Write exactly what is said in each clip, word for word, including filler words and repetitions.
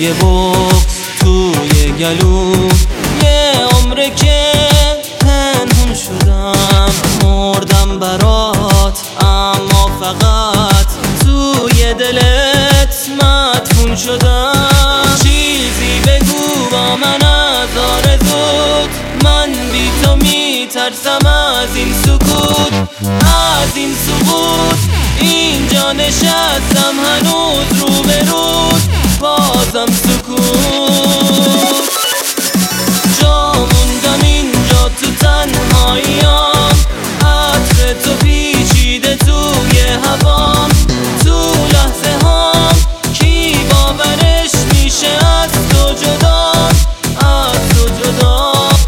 صدای بغض توی گلو، یه عمره که پنهون شدم مردم برات، اما فقط توی دلت مدفون شدم. چیزی بگو با من از آرزوت، من بی تو میترسم از این سکوت، از این سکوت. اینجا نشستم هنوز رو به روت، بازم سکوت. جا موندم اینجا تو تنهاییام، عطر تو پیچیده توی هوام، تو لحظه هام کی باورش میشه از تو جدا، از تو جدا.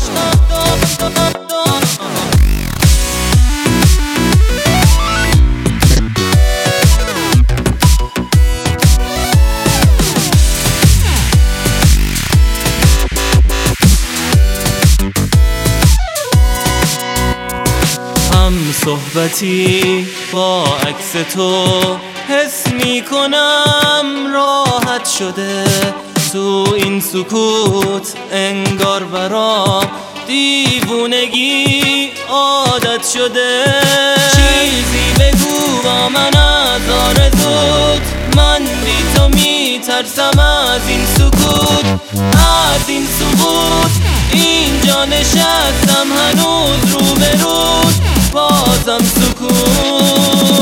هم صحبتی با عکس تو حس میکنم راحت شده، تو این سکوت انگار برام دیوونگی عادت شده. چیزی بگو با من از آرزوت، من بی تو میترسم از این سکوت، از این سکوت. اینجا نشستم هنوز رو به روت، بازم سکوت.